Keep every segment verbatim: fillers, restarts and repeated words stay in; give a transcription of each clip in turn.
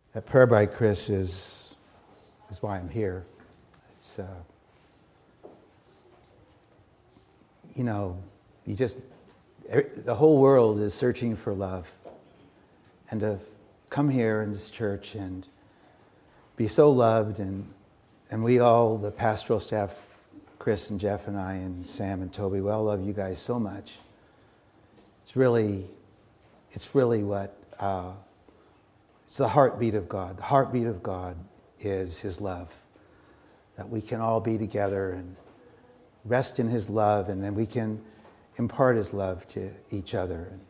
That prayer by Chris is is why I'm here. It's uh, you know, you just the whole world is searching for love, and to come here in this church and be so loved, and and we all, the pastoral staff, Chris and Jeff and I and Sam and Toby, we all love you guys so much. It's really, it's really what. Uh, It's the heartbeat of God. The heartbeat of God is His love. That we can all be together and rest in His love, and then we can impart His love to each other. And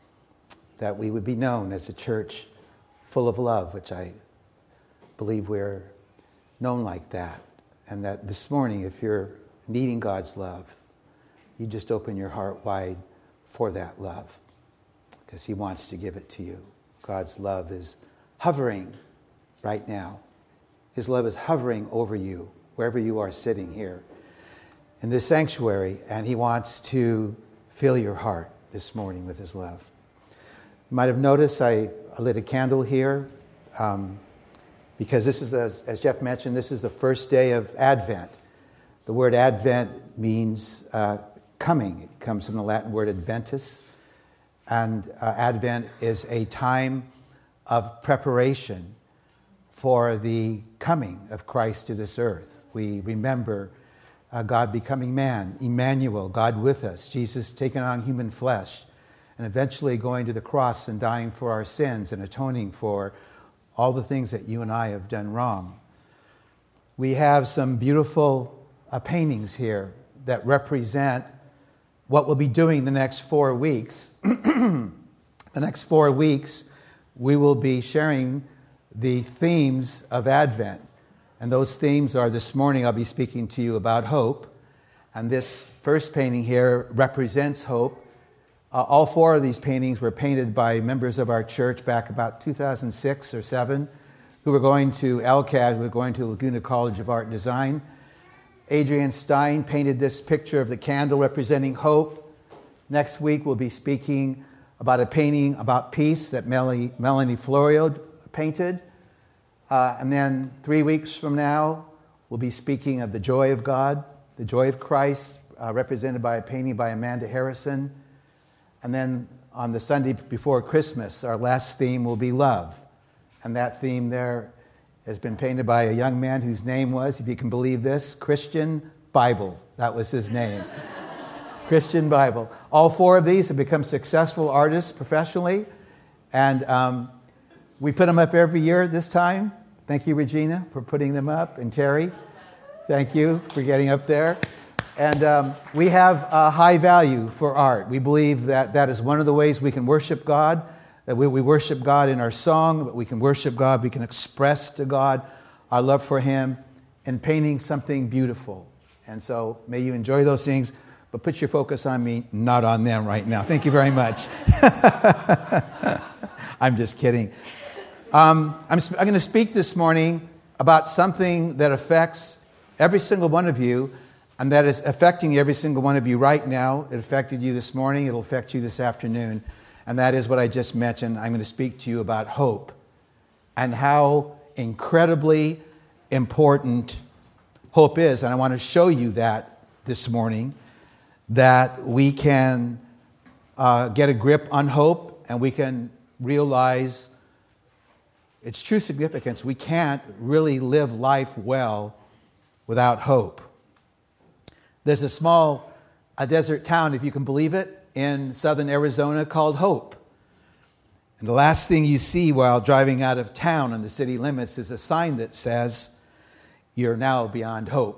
that we would be known as a church full of love, which I believe we're known like that. And that this morning, if you're needing God's love, you just open your heart wide for that love, because He wants to give it to you. God's love is hovering right now. His love is hovering over you, wherever you are sitting here in this sanctuary, and He wants to fill your heart this morning with His love. You might have noticed I, I lit a candle here um, because this is, as, as Jeff mentioned, this is the first day of Advent. The word Advent means uh, coming. It comes from the Latin word adventus, and uh, Advent is a time of preparation for the coming of Christ to this earth. We remember uh, God becoming man, Emmanuel, God with us, Jesus taking on human flesh, and eventually going to the cross and dying for our sins and atoning for all the things that you and I have done wrong. We have some beautiful uh, paintings here that represent what we'll be doing the next four weeks. The next four weeks, we will be sharing the themes of Advent. And those themes are, this morning I'll be speaking to you about hope. And this first painting here represents hope. Uh, all four of these paintings were painted by members of our church back about two thousand six or seven, who were going to L C A D, who were going to Laguna College of Art and Design. Adrian Stein painted this picture of the candle representing hope. Next week we'll be speaking about a painting about peace that Melanie, Melanie Florio painted. Uh, and then three weeks from now, we'll be speaking of the joy of God, the joy of Christ, uh, represented by a painting by Amanda Harrison. And then on the Sunday before Christmas, our last theme will be love. And that theme there has been painted by a young man whose name was, if you can believe this, Christian Bible. That was his name. Christian Bible. All four of these have become successful artists professionally, and um, we put them up every year this time. Thank you, Regina, for putting them up, and Terry, thank you for getting up there. And um, we have a high value for art. We believe that that is one of the ways we can worship God, that we, we worship God in our song, but we can worship God, we can express to God our love for Him in painting something beautiful. And so may you enjoy those things. But put your focus on me, not on them right now. Thank you very much. I'm just kidding. Um, I'm, I'm going to speak this morning about something that affects every single one of you, and that is affecting every single one of you right now. It affected you this morning. It'll affect you this afternoon. And that is what I just mentioned. I'm going to speak to you about hope and how incredibly important hope is. And I want to show you that this morning, that we can uh, get a grip on hope, and we can realize its true significance. We can't really live life well without hope. There's a small a desert town, if you can believe it, in southern Arizona called Hope. And the last thing you see while driving out of town on the city limits is a sign that says, "You're now beyond hope."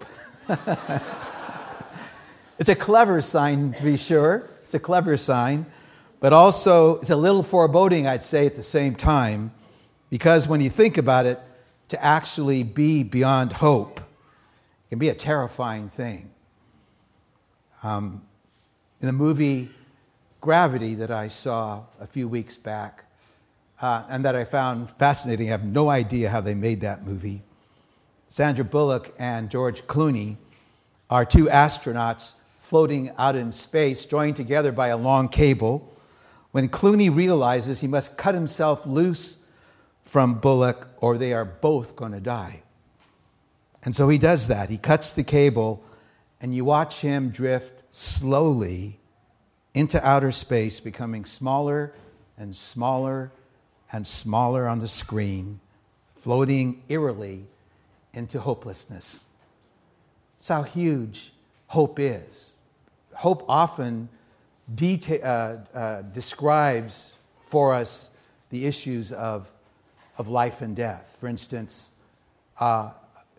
It's a clever sign, to be sure. It's a clever sign. But also, it's a little foreboding, I'd say, at the same time. Because when you think about it, to actually be beyond hope can be a terrifying thing. Um, in the movie Gravity that I saw a few weeks back, uh, and that I found fascinating, I have no idea how they made that movie. Sandra Bullock and George Clooney are two astronauts floating out in space, joined together by a long cable, when Clooney realizes he must cut himself loose from Bullock or they are both going to die. And so he does that. He cuts the cable, and you watch him drift slowly into outer space, becoming smaller and smaller and smaller on the screen, floating eerily into hopelessness. That's how huge hope is. Hope often deta- uh, uh, describes for us the issues of, of life and death. For instance, uh,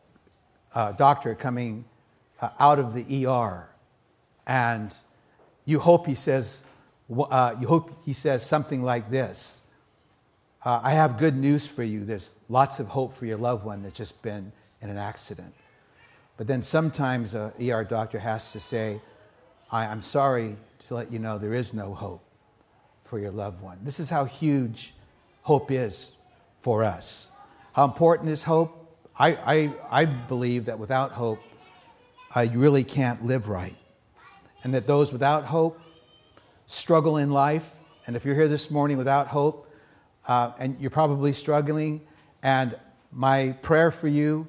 a doctor coming uh, out of the E R, and you hope he says, uh, you hope he says something like this: uh, "I have good news for you. There's lots of hope for your loved one that's just been in an accident." But then sometimes an E R doctor has to say, I, I'm sorry to let you know there is no hope for your loved one. This is how huge hope is for us. How important is hope? I, I, I believe that without hope, uh, you really can't live right. And that those without hope struggle in life. And if you're here this morning without hope, uh, and you're probably struggling, and my prayer for you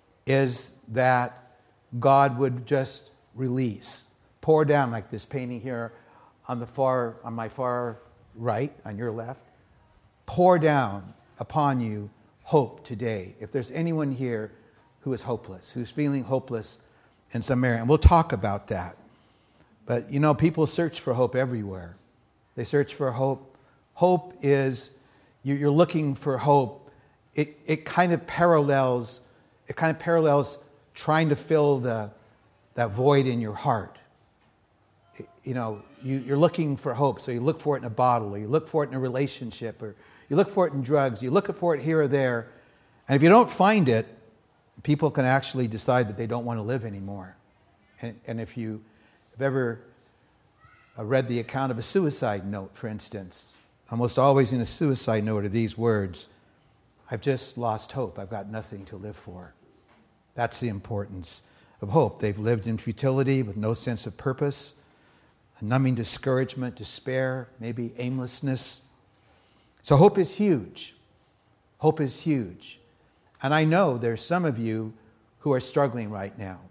is that God would just release, pour down, like this painting here on the far, on my far right, on your left, pour down upon you hope today. If there's anyone here who is hopeless, who's feeling hopeless in some area, and we'll talk about that. But you know, people search for hope everywhere. They search for hope. Hope is, you're looking for hope. It it kind of parallels, it kind of parallels trying to fill the that void in your heart. It, you know, you, you're looking for hope, so you look for it in a bottle, or you look for it in a relationship, or you look for it in drugs, you look for it here or there, and if you don't find it, people can actually decide that they don't want to live anymore. And, and if you have ever read the account of a suicide note, for instance, almost always in a suicide note are these words: "I've just lost hope. I've got nothing to live for." That's the importance of hope. They've lived in futility with no sense of purpose, a numbing discouragement, despair, maybe aimlessness. So hope is huge. Hope is huge. And I know there's some of you who are struggling right now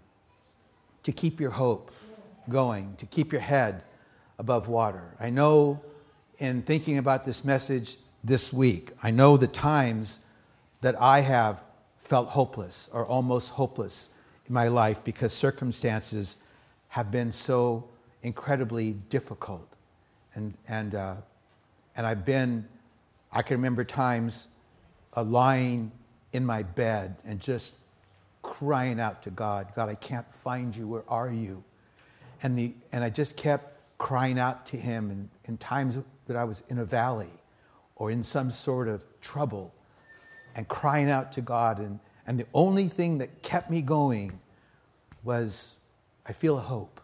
to keep your hope going, to keep your head above water. I know in thinking about this message this week, I know the times that I have felt hopeless or almost hopeless in my life because circumstances have been so incredibly difficult. And and uh, and I've been, I can remember times uh, lying in my bed and just crying out to God, God, I can't find you. Where are you? And the and I just kept crying out to him in, in times that I was in a valley or in some sort of trouble, and crying out to God. And, and the only thing that kept me going was, I feel a hope.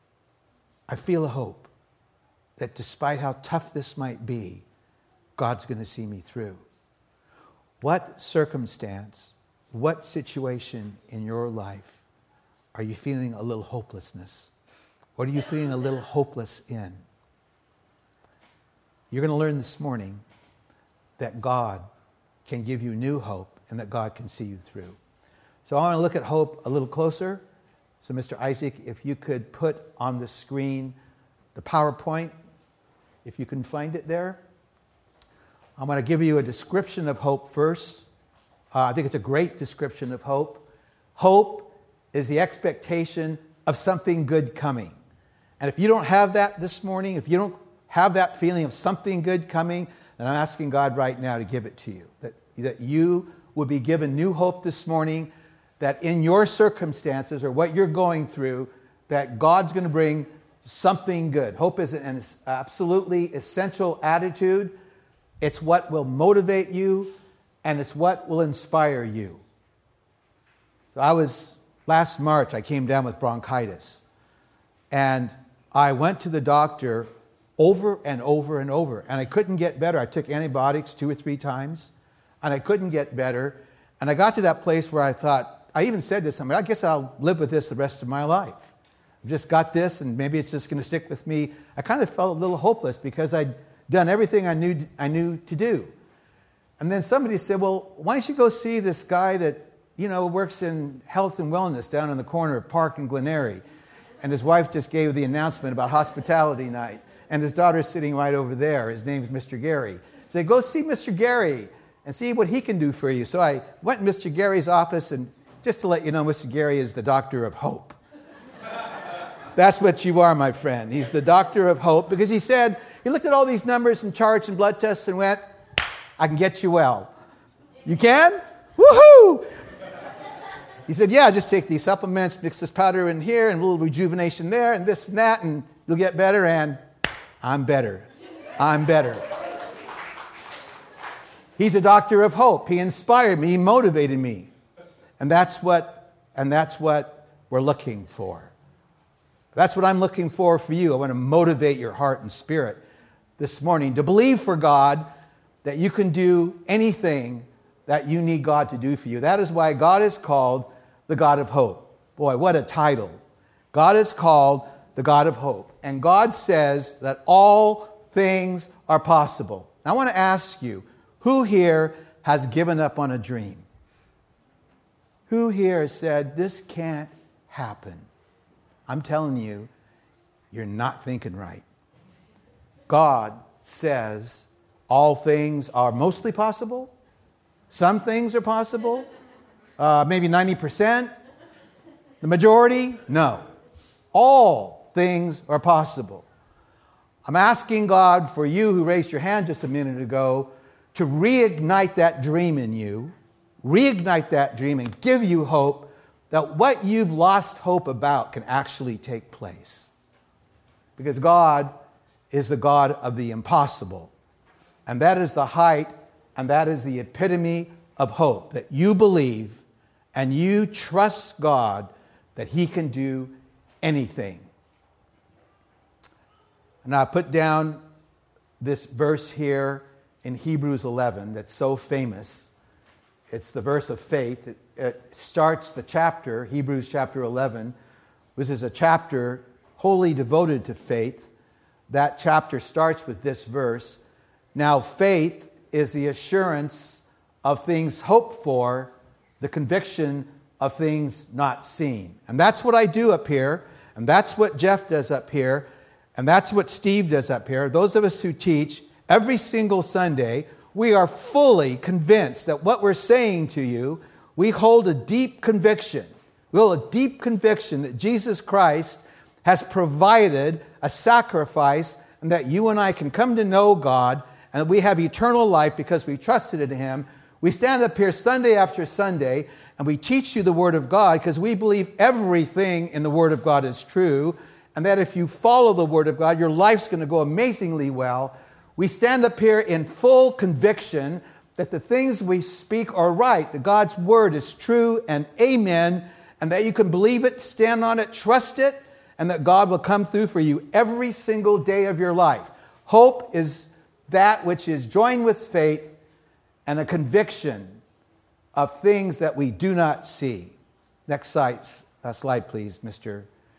I feel a hope that despite how tough this might be, God's going to see me through. What circumstance, what situation in your life are you feeling a little hopelessness? What are you feeling a little hopeless in? You're going to learn this morning that God can give you new hope and that God can see you through. So I want to look at hope a little closer. So Mister Isaac, if you could put on the screen the PowerPoint, if you can find it there. I'm going to give you a description of hope first. Uh, I think it's a great description of hope. Hope is the expectation of something good coming. And if you don't have that this morning, if you don't have that feeling of something good coming, then I'm asking God right now to give it to you. That, that you will be given new hope this morning, that in your circumstances or what you're going through, that God's going to bring something good. Hope is an absolutely essential attitude. It's what will motivate you, and it's what will inspire you. So I was, last March, I came down with bronchitis. And I went to the doctor over and over and over, and I couldn't get better. I took antibiotics two or three times, and I couldn't get better. And I got to that place where I thought, I even said to somebody, I guess I'll live with this the rest of my life. I've just got this, and maybe it's just going to stick with me. I kind of felt a little hopeless because I'd done everything I knew I knew to do. And then somebody said, well, why don't you go see this guy that, you know, works in health and wellness down in the corner of Park and Glenary. And his wife just gave the announcement about hospitality night. And his daughter's sitting right over there. His name's Mister Gary. So go see Mister Gary and see what he can do for you. So I went in Mister Gary's office, and just to let you know, Mister Gary is the doctor of hope. That's what you are, my friend. He's the doctor of hope, because he said, he looked at all these numbers and charts and blood tests and went, I can get you well. You can? Woohoo! He said, yeah, just take these supplements, mix this powder in here, and a little rejuvenation there, and this and that, and you'll get better, and I'm better. I'm better. He's a doctor of hope. He inspired me. He motivated me. And that's what, and that's what we're looking for. That's what I'm looking for for you. I want to motivate your heart and spirit this morning to believe for God that you can do anything that you need God to do for you. That is why God is called the God of hope. Boy, what a title. God is called the God of hope. And God says that all things are possible. I want to ask you, who here has given up on a dream? Who here has said, this can't happen? I'm telling you, you're not thinking right. God says all things are mostly possible. Some things are possible. Uh, maybe ninety percent. The majority? No. All things are possible. I'm asking God for you who raised your hand just a minute ago to reignite that dream in you, reignite that dream and give you hope that what you've lost hope about can actually take place. Because God is the God of the impossible. And that is the height and that is the epitome of hope, that you believe and you trust God that He can do anything. And I put down this verse here in Hebrews eleven that's so famous. It's the verse of faith. It, it starts the chapter, Hebrews chapter eleven. This is a chapter wholly devoted to faith. That chapter starts with this verse. Now faith is the assurance of things hoped for, the conviction of things not seen. And that's what I do up here, and that's what Jeff does up here, and that's what Steve does up here. Those of us who teach every single Sunday, we are fully convinced that what we're saying to you, we hold a deep conviction. We hold a deep conviction that Jesus Christ has provided a sacrifice and that you and I can come to know God and that we have eternal life because we trusted in Him. We stand up here Sunday after Sunday and we teach you the Word of God because we believe everything in the Word of God is true, and that if you follow the Word of God, your life's going to go amazingly well. We stand up here in full conviction that the things we speak are right, that God's Word is true and amen, and that you can believe it, stand on it, trust it, and that God will come through for you every single day of your life. Hope is that which is joined with faith and a conviction of things that we do not see. Next slide, uh, slide please, Mister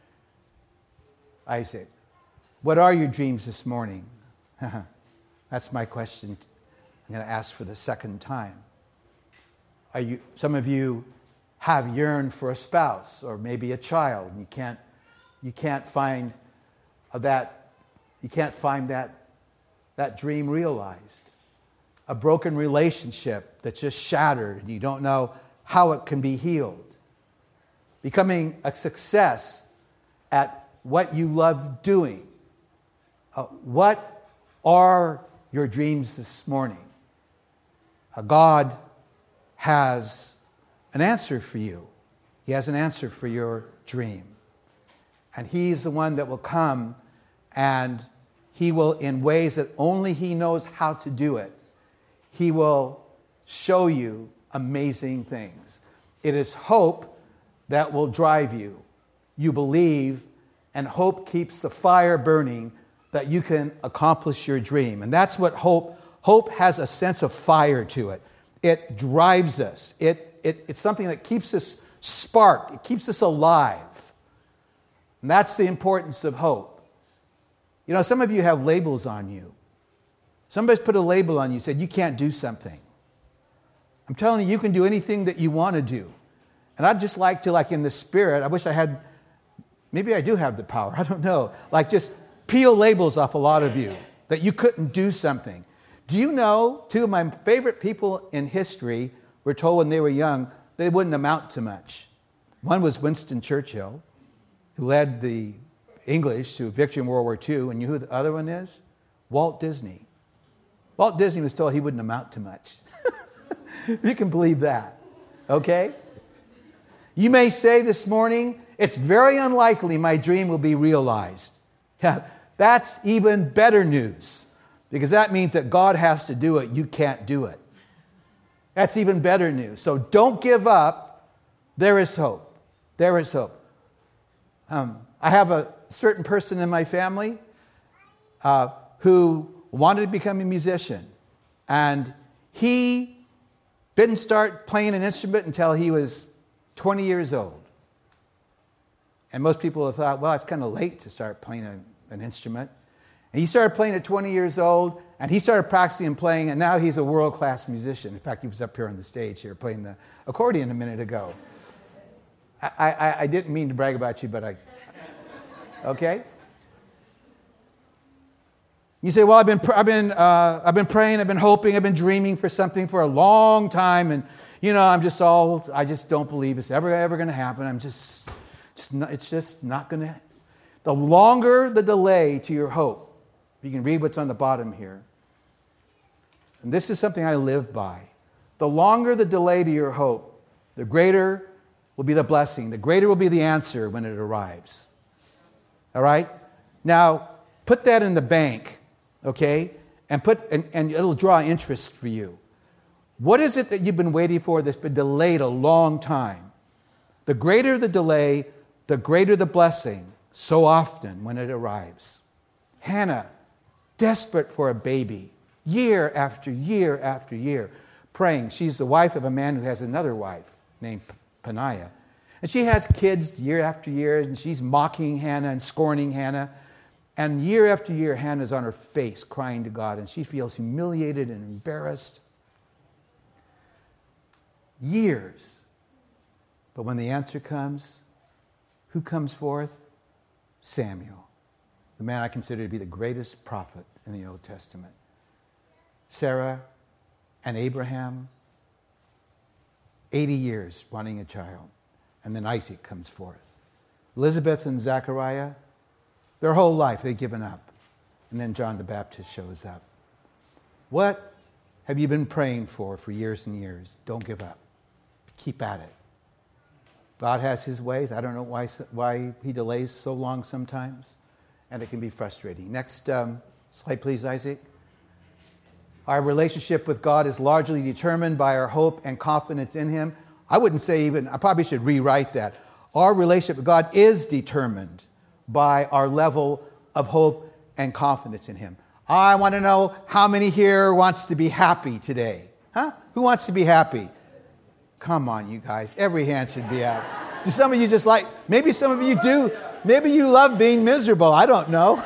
Isaac. What are your dreams this morning? That's my question I'm going to ask for the second time. Are you? Some of you have yearned for a spouse or maybe a child, and you can't you can't find that you can't find that that dream realized. A broken relationship that's just shattered and you don't know how it can be healed. Becoming a success at what you love doing. Uh, what are your dreams this morning? Uh, God has an answer for you. He has an answer for your dream. And He's the one that will come and He will, in ways that only He knows how to do it, He will show you amazing things. It is hope that will drive you. You believe, and hope keeps the fire burning that you can accomplish your dream. And that's what hope, hope has a sense of fire to it. It drives us. It, it, it's something that keeps us sparked. It keeps us alive. And that's the importance of hope. You know, some of you have labels on you. Somebody's put a label on you, said you can't do something. I'm telling you, you can do anything that you want to do. And I'd just like to, like in the spirit, I wish I had, maybe I do have the power, I don't know. Like just peel labels off a lot of you that you couldn't do something. Do you know, two of my favorite people in history were told when they were young they wouldn't amount to much. One was Winston Churchill, who led the English to victory in World War Two. And you know who the other one is? Walt Disney. Walt Disney was told he wouldn't amount to much. You can believe that, okay? You may say this morning, it's very unlikely my dream will be realized. Yeah, that's even better news, because that means that God has to do it. You can't do it. That's even better news. So don't give up. There is hope. There is hope. Um, I have a certain person in my family uh, who wanted to become a musician. And he didn't start playing an instrument until he was twenty years old. And most people have thought, well, it's kind of late to start playing a, an instrument. And he started playing at twenty years old, and he started practicing and playing, and now he's a world-class musician. In fact, he was up here on the stage here playing the accordion a minute ago. I, I, I didn't mean to brag about you, but I... Okay? You say, well, I've been, I've been, uh, I've been praying, I've been hoping, I've been dreaming for something for a long time, and you know, I'm just all, I just don't believe it's ever, ever going to happen. I'm just, just not, it's just not going to. The longer the delay to your hope, you can read what's on the bottom here. And this is something I live by. The longer the delay to your hope, the greater will be the blessing. The greater will be the answer when it arrives. All right? Now, put that in the bank, okay? And put and, and it'll draw interest for you. What is it that you've been waiting for that's been delayed a long time? The greater the delay, the greater the blessing, so often when it arrives. Hannah, desperate for a baby, year after year after year, praying. She's the wife of a man who has another wife named Peninnah. And she has kids year after year, and she's mocking Hannah and scorning Hannah. And year after year, Hannah's on her face crying to God, and she feels humiliated and embarrassed. Years. But when the answer comes, who comes forth? Samuel, the man I consider to be the greatest prophet in the Old Testament. Sarah and Abraham, eighty years wanting a child, and then Isaac comes forth. Elizabeth and Zechariah, their whole life they've given up, and then John the Baptist shows up. What have you been praying for for years and years? Don't give up. Keep at it. God has his ways. I don't know why, why he delays so long sometimes, and it can be frustrating. Next um, slide, please, Isaac. Our relationship with God is largely determined by our hope and confidence in him. I wouldn't say even, I probably should rewrite that. Our relationship with God is determined by our level of hope and confidence in him. I want to know how many here wants to be happy today? Huh? Who wants to be happy? Come on, you guys. Every hand should be out. Do some of you just like, maybe some of you do. Maybe you love being miserable. I don't know.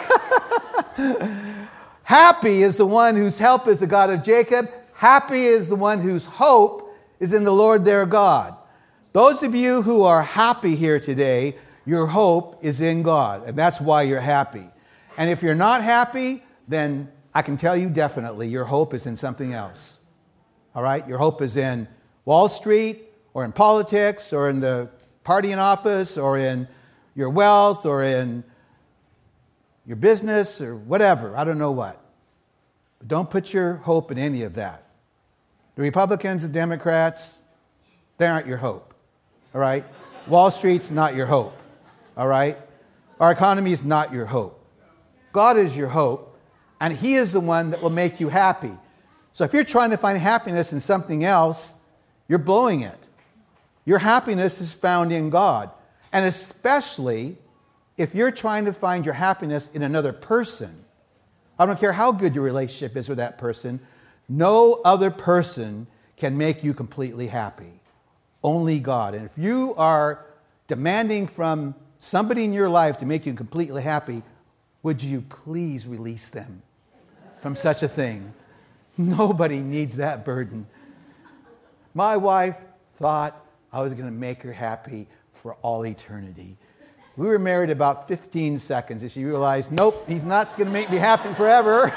Happy is the one whose help is the God of Jacob. Happy is the one whose hope is in the Lord their God. Those of you who are happy here today, your hope is in God, and that's why you're happy. And if you're not happy, then I can tell you definitely your hope is in something else. All right? Your hope is in Wall Street, or in politics, or in the party in office, or in your wealth, or in your business, or whatever. I don't know what. But don't put your hope in any of that. The Republicans, the Democrats, they aren't your hope. All right? Wall Street's not your hope. All right? Our economy is not your hope. God is your hope, and he is the one that will make you happy. So if you're trying to find happiness in something else, you're blowing it. Your happiness is found in God. And especially if you're trying to find your happiness in another person. I don't care how good your relationship is with that person. No other person can make you completely happy. Only God. And if you are demanding from somebody in your life to make you completely happy, would you please release them from such a thing? Nobody needs that burden. My wife thought I was going to make her happy for all eternity. We were married about fifteen seconds and she realized, nope, he's not going to make me happy forever.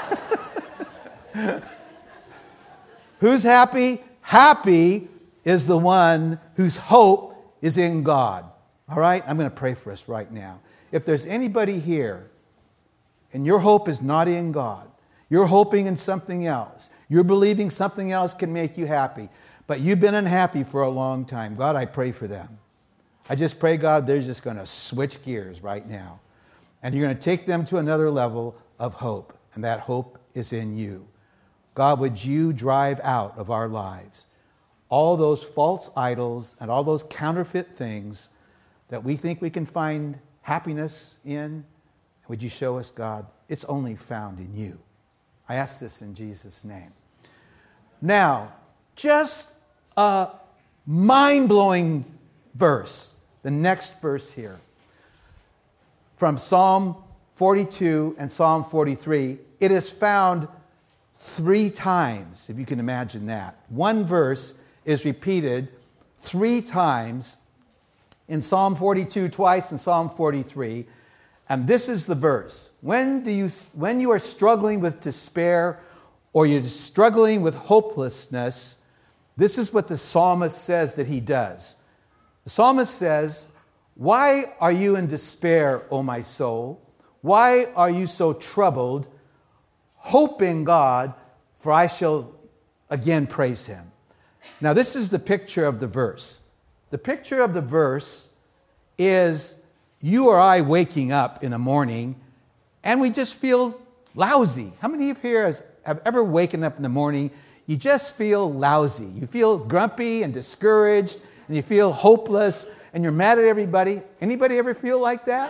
Who's happy? Happy is the one whose hope is in God. All right? I'm going to pray for us right now. If there's anybody here and your hope is not in God, you're hoping in something else, you're believing something else can make you happy, but you've been unhappy for a long time, God, I pray for them. I just pray, God, they're just going to switch gears right now. And you're going to take them to another level of hope. And that hope is in you. God, would you drive out of our lives all those false idols and all those counterfeit things that we think we can find happiness in? Would you show us, God, it's only found in you. I ask this in Jesus' name. Now, just a mind-blowing verse, the next verse here, from Psalm forty-two and Psalm forty-three. It is found three times, if you can imagine that. One verse is repeated three times in Psalm forty-two, twice in Psalm forty-three. And this is the verse. When do you, when you are struggling with despair or you're struggling with hopelessness, this is what the psalmist says that he does. The psalmist says, "Why are you in despair, O my soul? Why are you so troubled? Hope in God, for I shall again praise him." Now, this is the picture of the verse. The picture of the verse is you or I waking up in the morning and we just feel lousy. How many of you here has, have ever waken up in the morning, you just feel lousy? You feel grumpy and discouraged and you feel hopeless and you're mad at everybody. Anybody ever feel like that?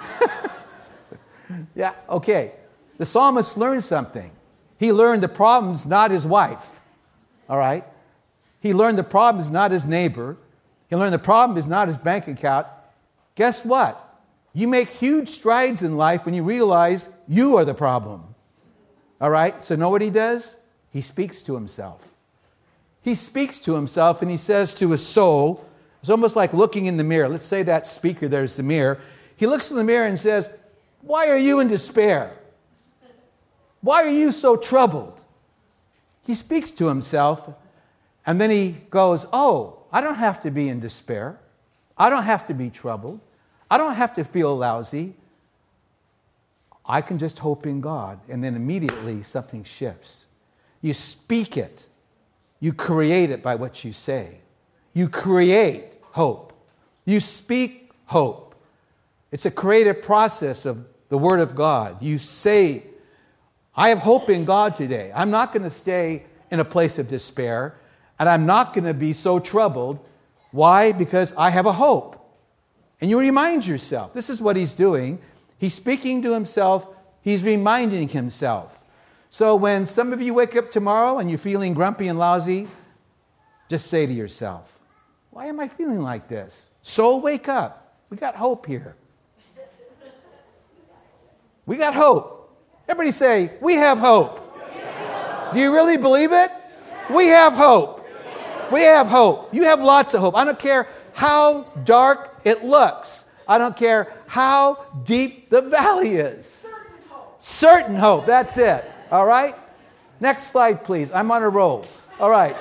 Yeah, okay. The psalmist learned something. He learned the problem's not his wife, all right? He learned the problem is not his neighbor. He learned the problem is not his bank account. Guess what? You make huge strides in life when you realize you are the problem, all right? So know what he does? He speaks to himself. He speaks to himself and he says to his soul, it's almost like looking in the mirror. Let's say that speaker there's the mirror. He looks in the mirror and says, "Why are you in despair? Why are you so troubled?" He speaks to himself and then he goes, "Oh, I don't have to be in despair. I don't have to be troubled. I don't have to feel lousy. I can just hope in God." And then immediately something shifts. You speak it. You create it by what you say. You create hope. You speak hope. It's a creative process of the Word of God. You say, I have hope in God today. I'm not going to stay in a place of despair, and I'm not going to be so troubled. Why? Because I have a hope. And you remind yourself. This is what he's doing. He's speaking to himself. He's reminding himself. So when some of you wake up tomorrow and you're feeling grumpy and lousy, just say to yourself, why am I feeling like this? Soul, wake up. We got hope here. We got hope. Everybody say, we have hope. Do you really believe it? We have hope. We have hope. You have lots of hope. I don't care how dark it looks. I don't care how deep the valley is. Certain hope. Certain hope. That's it. All right? Next slide, please. I'm on a roll. All right.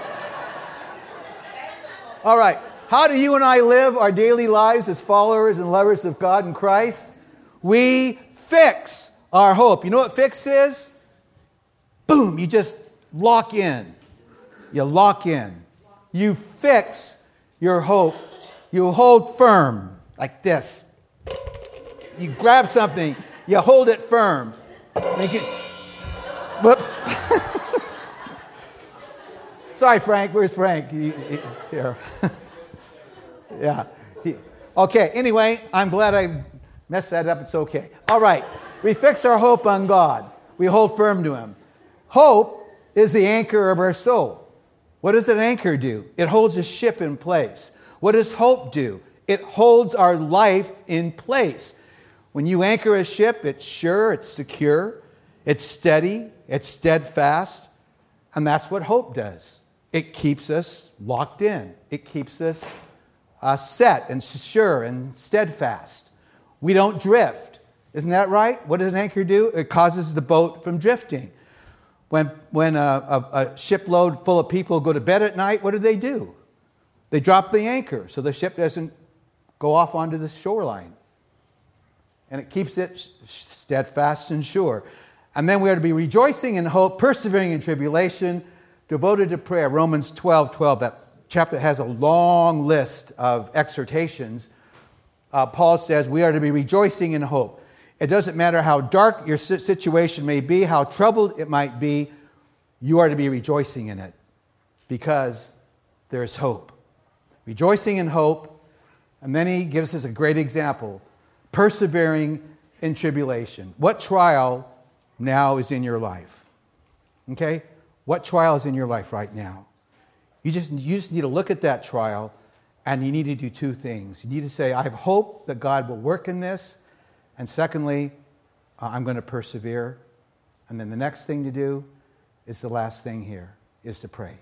All right. How do you and I live our daily lives as followers and lovers of God and Christ? We fix our hope. You know what fix is? Boom. You just lock in. You lock in. You fix your hope. You hold firm like this. You grab something. You hold it firm. Make it. Whoops. Sorry, Frank. Where's Frank? He, he, here. Yeah. He, okay. Anyway, I'm glad I messed that up. It's okay. All right. We fix our hope on God. We hold firm to Him. Hope is the anchor of our soul. What does an anchor do? It holds a ship in place. What does hope do? It holds our life in place. When you anchor a ship, it's sure, it's secure, it's steady, it's steadfast, and that's what hope does. It keeps us locked in. It keeps us uh, set and sure and steadfast. We don't drift. Isn't that right? What does an anchor do? It causes the boat from drifting. When, when a, a, a shipload full of people go to bed at night, what do they do? They drop the anchor so the ship doesn't go off onto the shoreline. And it keeps it steadfast and sure. And then we are to be rejoicing in hope, persevering in tribulation, devoted to prayer. Romans twelve twelve, that chapter has a long list of exhortations. Uh, Paul says we are to be rejoicing in hope. It doesn't matter how dark your situation may be, how troubled it might be, you are to be rejoicing in it because there's hope. Rejoicing in hope, and then he gives us a great example, persevering in tribulation. What trial now is in your life? Okay? What trial is in your life right now? You just, you just need to look at that trial, and you need to do two things. You need to say, I have hope that God will work in this. And secondly, uh, I'm going to persevere. And then the next thing to do is the last thing here, is to pray.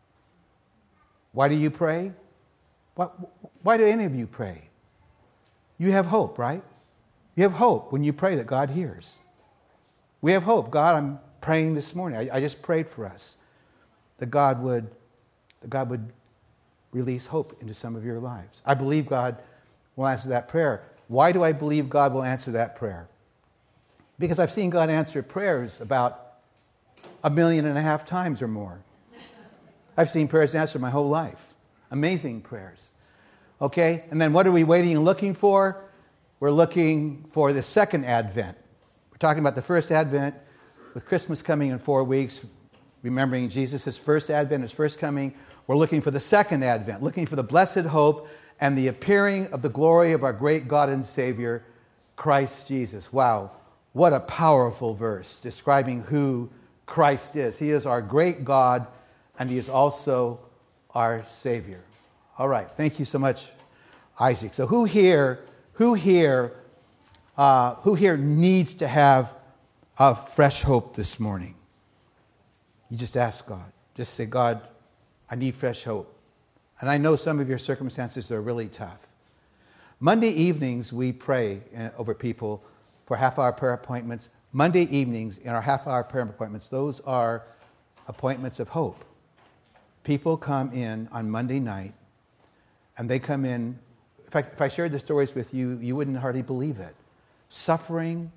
Why do you pray? Why, why do any of you pray? You have hope, right? You have hope when you pray that God hears. We have hope. God, I'm praying this morning. I, I just prayed for us that God would, that God would release hope into some of your lives. I believe God will answer that prayer. Why do I believe God will answer that prayer? Because I've seen God answer prayers about a million and a half times or more. I've seen prayers answered my whole life. Amazing prayers. Okay? And then what are we waiting and looking for? We're looking for the second Advent. We're talking about the first Advent with Christmas coming in four weeks, remembering Jesus' first Advent, his first coming. We're looking for the second Advent, looking for the blessed hope and the appearing of the glory of our great God and Savior, Christ Jesus. Wow, what a powerful verse describing who Christ is. He is our great God, and he is also our Savior. All right, thank you so much, Isaac. So who here, who here, uh, who here needs to have a fresh hope this morning? You just ask God. Just say, God, I need fresh hope. And I know some of your circumstances are really tough. Monday evenings, we pray over people for half-hour prayer appointments. Monday evenings, in our half-hour prayer appointments, those are appointments of hope. People come in on Monday night, and they come in. If I, if I shared the stories with you, you wouldn't hardly believe it. Suffering,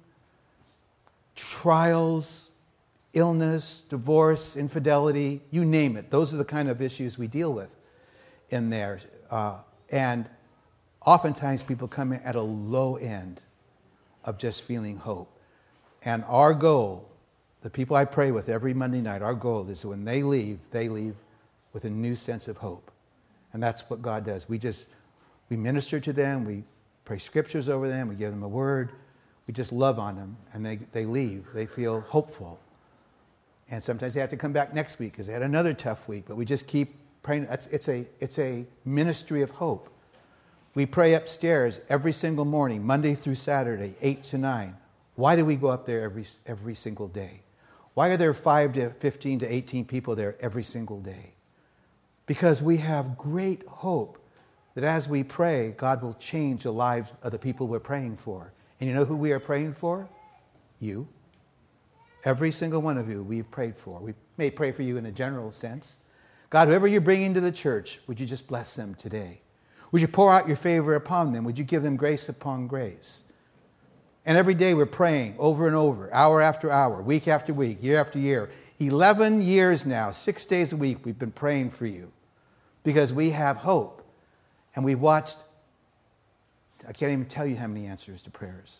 trials, illness, divorce, infidelity, you name it. Those are the kind of issues we deal with in there. Uh, and oftentimes people come in at a low end of just feeling hope. And our goal, the people I pray with every Monday night, our goal is when they leave, they leave with a new sense of hope. And that's what God does. We just, we minister to them, we pray scriptures over them, we give them a word, we just love on them, and they, they leave. They feel hopeful. And sometimes they have to come back next week because they had another tough week, but we just keep praying. It's, it's, a, it's a ministry of hope. We pray upstairs every single morning, Monday through Saturday, eight to nine. Why do we go up there every, every single day? Why are there five to fifteen to eighteen people there every single day? Because we have great hope that as we pray, God will change the lives of the people we're praying for. And you know who we are praying for? You. Every single one of you we've prayed for. We may pray for you in a general sense. God, whoever you bring into the church, would you just bless them today? Would you pour out your favor upon them? Would you give them grace upon grace? And every day we're praying over and over, hour after hour, week after week, year after year. Eleven years now, six days a week, we've been praying for you because we have hope. And we've watched, I can't even tell you how many answers to prayers.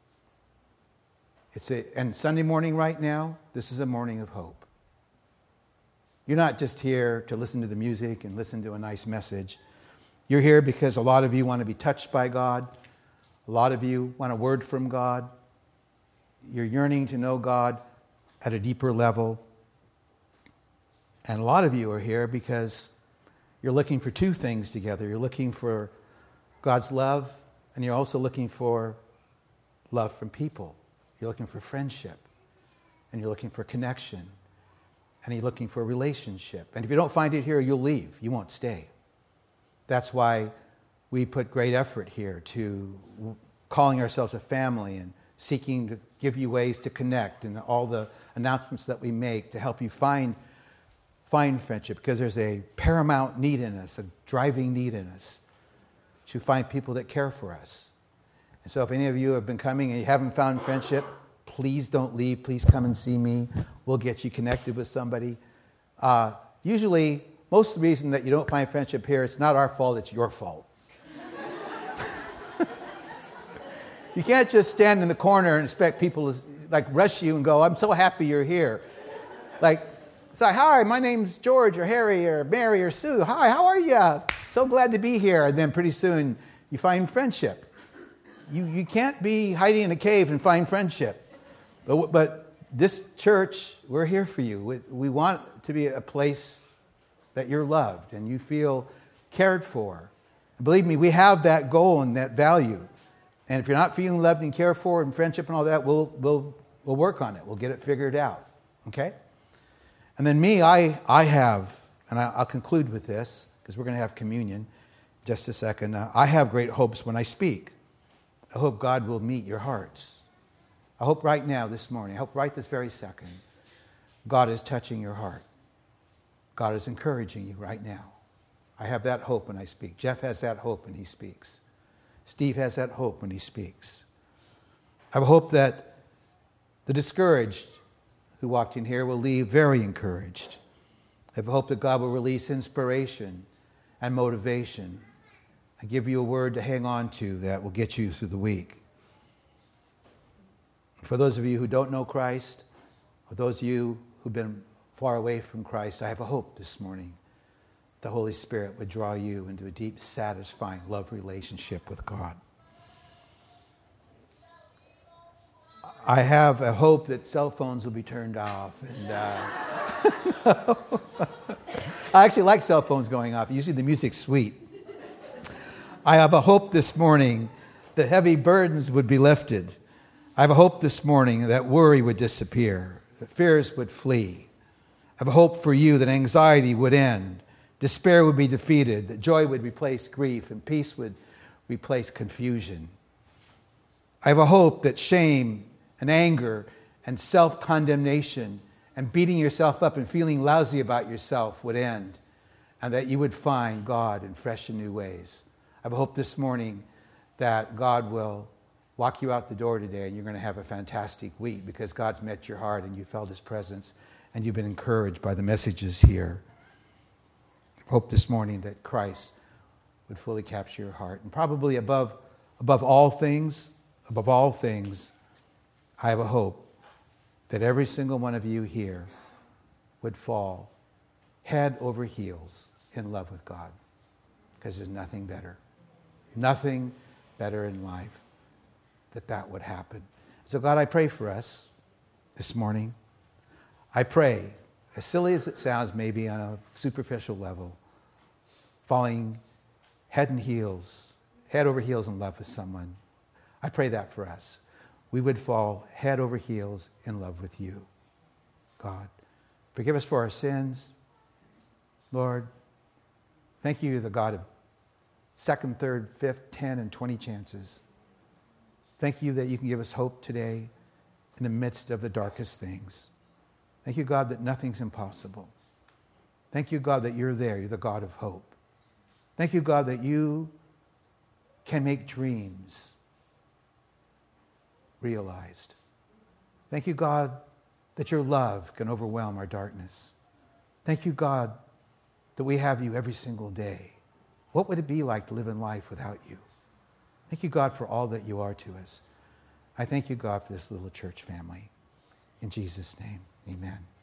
It's a, and Sunday morning right now, this is a morning of hope. You're not just here to listen to the music and listen to a nice message. You're here because a lot of you want to be touched by God. A lot of you want a word from God. You're yearning to know God at a deeper level. And a lot of you are here because you're looking for two things together. You're looking for God's love, and you're also looking for love from people. You're looking for friendship, and you're looking for connection. and you're looking for a relationship. And if you don't find it here, you'll leave. You won't stay. That's why we put great effort here to calling ourselves a family and seeking to give you ways to connect, and all the announcements that we make to help you find, find friendship, because there's a paramount need in us, a driving need in us to find people that care for us. And so if any of you have been coming and you haven't found friendship, please don't leave. Please come and see me. We'll get you connected with somebody. Uh, usually, most of the reason that you don't find friendship here, it's not our fault, it's your fault. You can't just stand in the corner and expect people to like rush you and go, I'm so happy you're here. Like, say, hi, my name's George or Harry or Mary or Sue. Hi, how are you? So glad to be here. And then pretty soon you find friendship. You, you can't be hiding in a cave and find friendship. But, but this church, we're here for you. We, we want to be a place that you're loved and you feel cared for. And believe me, we have that goal and that value. And if you're not feeling loved and cared for and friendship and all that, we'll, we'll, we'll work on it. We'll get it figured out. Okay? And then me, I, I have, and I, I'll conclude with this, because we're going to have communion in just a second. Uh, I have great hopes when I speak. I hope God will meet your hearts. I hope right now, this morning, I hope right this very second, God is touching your heart. God is encouraging you right now. I have that hope when I speak. Jeff has that hope when he speaks. Steve has that hope when he speaks. I hope that the discouraged who walked in here will leave very encouraged. I hope that God will release inspiration and motivation and give you a word to hang on to that will get you through the week. For those of you who don't know Christ, or those of you who've been far away from Christ, I have a hope this morning. The Holy Spirit would draw you into a deep, satisfying love relationship with God. I have a hope that cell phones will be turned off. And uh, I actually like cell phones going off. Usually the music's sweet. I have a hope this morning that heavy burdens would be lifted. I have a hope this morning that worry would disappear, that fears would flee. I have a hope for you that anxiety would end. Despair would be defeated, that joy would replace grief, and peace would replace confusion. I have a hope that shame and anger and self-condemnation and beating yourself up and feeling lousy about yourself would end, and that you would find God in fresh and new ways. I have a hope this morning that God will walk you out the door today and you're going to have a fantastic week because God's met your heart and you felt His presence and you've been encouraged by the messages here. Hope this morning that Christ would fully capture your heart. And probably above, above all things, above all things, I have a hope that every single one of you here would fall head over heels in love with God. Because there's nothing better. Nothing better in life that that would happen. So God, I pray for us this morning. I pray, as silly as it sounds maybe on a superficial level, falling head and heels, head over heels in love with someone. I pray that for us. We would fall head over heels in love with you, God. Forgive us for our sins. Lord, thank you, the God of second, third, fifth, ten, and twenty chances. Thank you that you can give us hope today in the midst of the darkest things. Thank you, God, that nothing's impossible. Thank you, God, that you're there. You're the God of hope. Thank you, God, that you can make dreams realized. Thank you, God, that your love can overwhelm our darkness. Thank you, God, that we have you every single day. What would it be like to live in life without you? Thank you, God, for all that you are to us. I thank you, God, for this little church family. In Jesus' name, amen.